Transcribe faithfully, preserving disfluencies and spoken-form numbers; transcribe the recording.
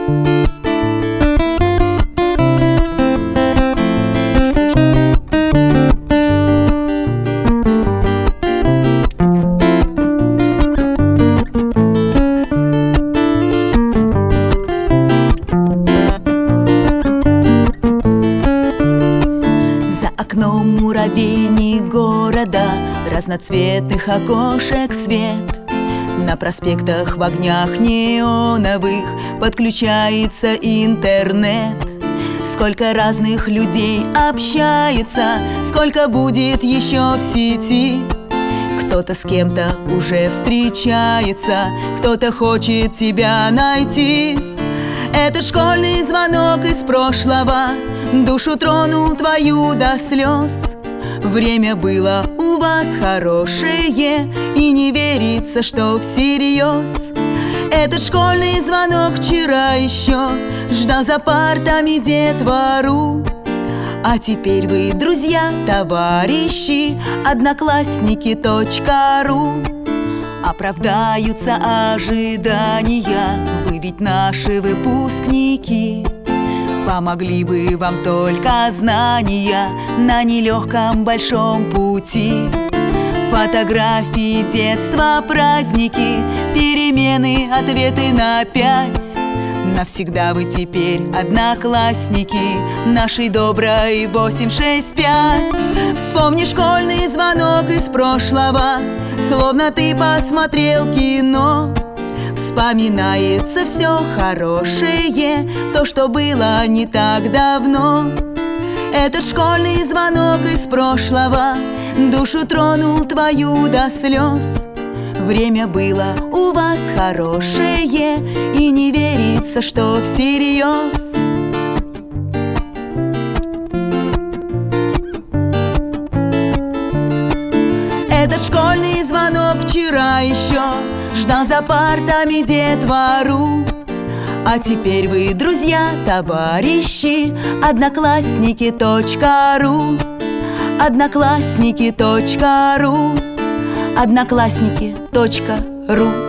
окном муравейник города, разноцветных окошек свет. На проспектах в огнях неоновых подключается интернет. Сколько разных людей общается, сколько будет еще в сети. Кто-то с кем-то уже встречается, кто-то хочет тебя найти. Это школьный звонок из прошлого душу тронул твою до слез. Время было у вас хорошее, и не верится, что всерьез. Этот школьный звонок вчера еще ждал за партами детвору. А теперь вы друзья, товарищи, одноклассники точка ру. Оправдаются ожидания, вы ведь наши выпускники. Помогли бы вам только знания на нелегком большом пути. Фотографии детства, праздники, перемены, ответы на пять. Навсегда вы теперь одноклассники нашей доброй восемь шесть пять. Вспомни школьный звонок из прошлого, словно ты посмотрел кино. Вспоминается все хорошее, то, что было не так давно. Этот школьный звонок из прошлого душу тронул твою до слез. Время было у вас хорошее, и не верится, что всерьез. Этот школьный звонок вчера еще ждал за партами детвору. А теперь вы друзья, товарищи, одноклассники точка ру. Одноклассники точка ру. Одноклассники точка ру.